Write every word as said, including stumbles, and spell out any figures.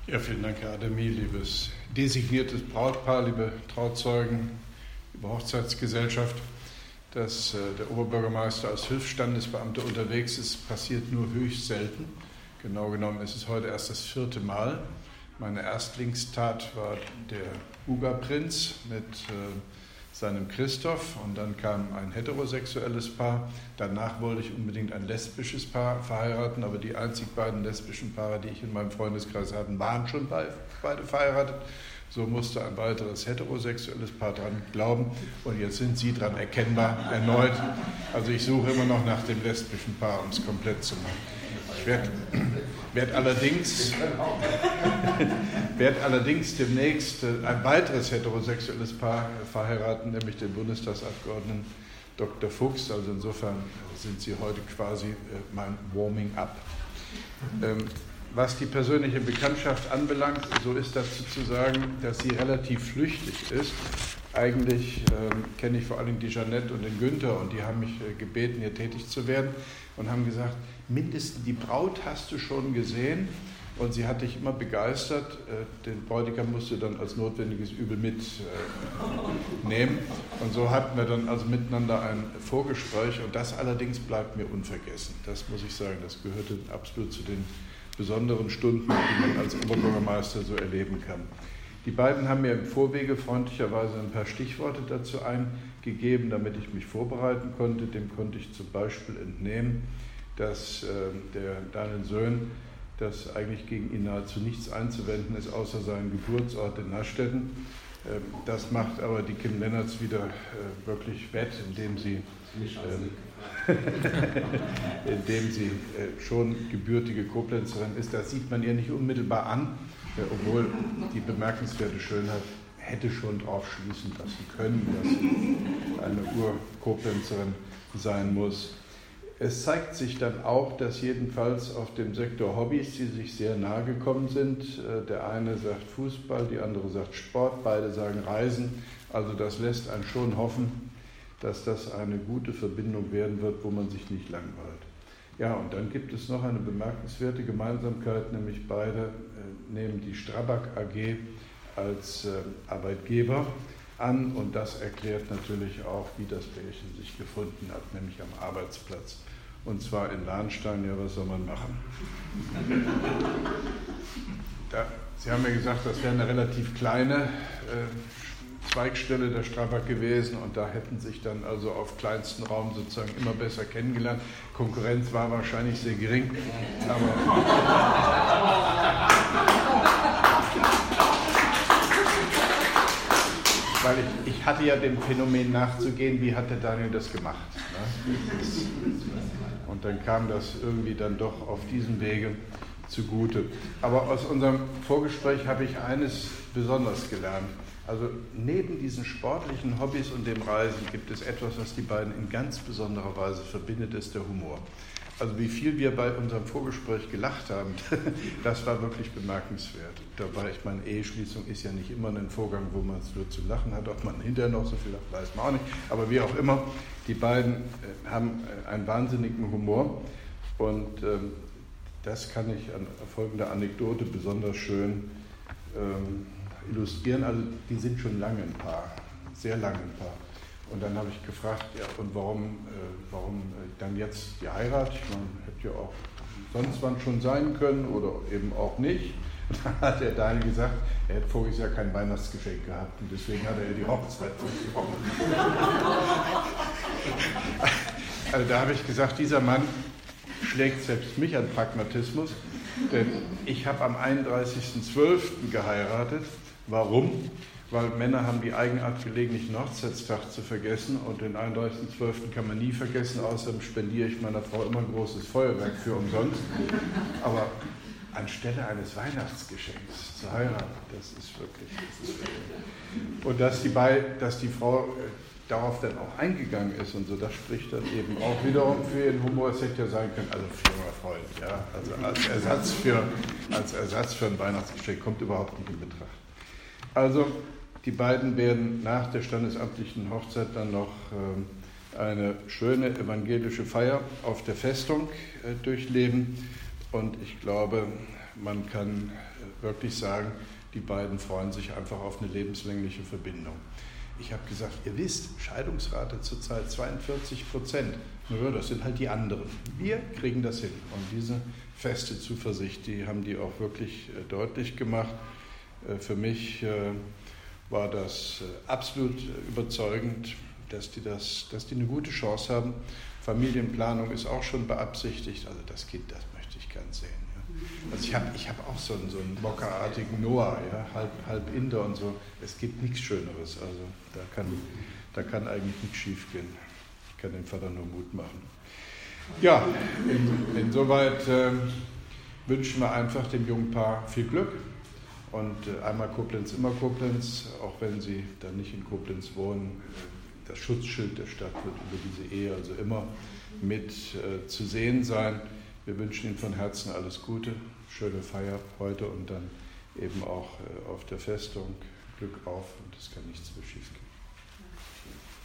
Ja, vielen Dank, Herr Ademi, liebes designiertes Brautpaar, liebe Trauzeugen, liebe Hochzeitsgesellschaft. Dass äh, der Oberbürgermeister als Hilfsstandesbeamter unterwegs ist, passiert nur höchst selten. Genau genommen ist es heute erst das vierte Mal. Meine Erstlingstat war der Uga-Prinz mit äh, seinem Christoph und dann kam ein heterosexuelles Paar. Danach wollte ich unbedingt ein lesbisches Paar verheiraten, aber die einzig beiden lesbischen Paare, die ich in meinem Freundeskreis hatte, waren schon beide verheiratet. So musste ein weiteres heterosexuelles Paar dran glauben und jetzt sind Sie dran erkennbar erneut. Also ich suche immer noch nach dem lesbischen Paar, um es komplett zu machen. Ich werde, werde, allerdings, werde allerdings demnächst ein weiteres heterosexuelles Paar verheiraten, nämlich den Bundestagsabgeordneten Doktor Fuchs. Also insofern sind Sie heute quasi mein Warming-up. Was die persönliche Bekanntschaft anbelangt, so ist dazu zu sagen, dass sie relativ flüchtig ist. Eigentlich ähm, kenne ich vor allem die Jeanette und den Günther und die haben mich äh, gebeten, hier tätig zu werden und haben gesagt, mindestens die Braut hast du schon gesehen und sie hat dich immer begeistert. Äh, den Bräutigam musst du dann als notwendiges Übel mitnehmen. Äh, und so hatten wir dann also miteinander ein Vorgespräch und das allerdings bleibt mir unvergessen. Das muss ich sagen, das gehörte absolut zu den besonderen Stunden, die man als Oberbürgermeister so erleben kann. Die beiden haben mir im Vorwege freundlicherweise ein paar Stichworte dazu eingegeben, damit ich mich vorbereiten konnte. Dem konnte ich zum Beispiel entnehmen, dass äh, der Daniel Söhn, dass eigentlich gegen ihn nahezu nichts einzuwenden ist, außer seinen Geburtsort in Nastetten. Äh, das macht aber die Kim Lennertz wieder äh, wirklich wett, indem sie äh, indem sie äh, schon gebürtige Koblenzerin ist. Das sieht man ihr nicht unmittelbar an, äh, obwohl die bemerkenswerte Schönheit hätte schon darauf schließen lassen können, dass sie eine Ur-Koblenzerin sein muss. Es zeigt sich dann auch, dass jedenfalls auf dem Sektor Hobbys, die sich sehr nahe gekommen sind, äh, der eine sagt Fußball, die andere sagt Sport, beide sagen Reisen. Also das lässt einen schon hoffen, dass das eine gute Verbindung werden wird, wo man sich nicht langweilt. Ja, und dann gibt es noch eine bemerkenswerte Gemeinsamkeit, nämlich beide äh, nehmen die Strabag A G als äh, Arbeitgeber an und das erklärt natürlich auch, wie das Pärchen sich gefunden hat, nämlich am Arbeitsplatz. Und zwar in Lahnstein, ja, was soll man machen? Da, Sie haben ja gesagt, das wäre eine relativ kleine äh, Zweigstelle der Strabag gewesen und da hätten sich dann also auf kleinstem Raum sozusagen immer besser kennengelernt. Konkurrenz war wahrscheinlich sehr gering, aber weil ich, ich hatte ja dem Phänomen nachzugehen, wie hat der Daniel das gemacht? Ne? Und dann kam das irgendwie dann doch auf diesem Wege zugute. Aber aus unserem Vorgespräch habe ich eines besonders gelernt. Also neben diesen sportlichen Hobbys und dem Reisen gibt es etwas, was die beiden in ganz besonderer Weise verbindet, ist der Humor. Also wie viel wir bei unserem Vorgespräch gelacht haben, das war wirklich bemerkenswert. Dabei, ich meine, Eheschließung ist ja nicht immer ein Vorgang, wo man es nur zu lachen hat, ob man hinterher noch so viel lacht, weiß man auch nicht. Aber wie auch immer, die beiden äh, haben äh, einen wahnsinnigen Humor und ähm, das kann ich an folgender Anekdote besonders schön ähm, illustrieren. Also die sind schon lange ein Paar, sehr lange ein Paar. Und dann habe ich gefragt, ja, und warum, äh, warum äh, dann jetzt die Heirat? Ich meine, hätte ja auch sonst wann schon sein können oder eben auch nicht. Und dann hat der Daniel gesagt, er hätte voriges Jahr kein Weihnachtsgeschenk gehabt und deswegen hat er die Hochzeit versprochen. Also da habe ich gesagt, dieser Mann schlägt selbst mich an Pragmatismus, denn ich habe am einunddreißigsten zwölften geheiratet. Warum? Weil Männer haben die Eigenart, gelegentlich einen Hochzeitstag zu vergessen und den einunddreißigsten zwölften kann man nie vergessen, außerdem spendiere ich meiner Frau immer ein großes Feuerwerk für umsonst. Aber anstelle eines Weihnachtsgeschenks zu heiraten, das ist wirklich... Das ist wirklich. Und dass die, Be- dass die Frau äh, darauf dann auch eingegangen ist und so, das spricht dann eben auch wiederum für ihren Humor. Es hätte ja sein können, also für junger Freund, ja, also als Ersatz für, als Ersatz für ein Weihnachtsgeschenk kommt überhaupt nicht in Betracht. Also die beiden werden nach der standesamtlichen Hochzeit dann noch äh, eine schöne evangelische Feier auf der Festung äh, durchleben und ich glaube, man kann wirklich sagen, die beiden freuen sich einfach auf eine lebenslängliche Verbindung. Ich habe gesagt, ihr wisst, Scheidungsrate zurzeit zweiundvierzig Prozent. Naja, das sind halt die anderen. Wir kriegen das hin. Und diese feste Zuversicht, die haben die auch wirklich äh, deutlich gemacht. Äh, für mich äh, war das äh, absolut überzeugend, dass die, das, dass die eine gute Chance haben. Familienplanung ist auch schon beabsichtigt. Also das Kind, das möchte ich gern sehen. Ja. Also ich habe ich hab auch so einen, so einen Mokka-artigen Noah, ja, halb, halb Inder und so. Es gibt nichts Schöneres. Also da kann, da kann eigentlich nichts schief gehen. Ich kann dem Vater nur Mut machen. Ja, in, insoweit äh, wünschen wir einfach dem jungen Paar viel Glück. Und äh, einmal Koblenz, immer Koblenz, auch wenn sie dann nicht in Koblenz wohnen. Das Schutzschild der Stadt wird über diese Ehe also immer mit äh, zu sehen sein. Wir wünschen Ihnen von Herzen alles Gute, schöne Feier heute und dann eben auch äh, auf der Festung. Glück auf und es kann nichts mehr schief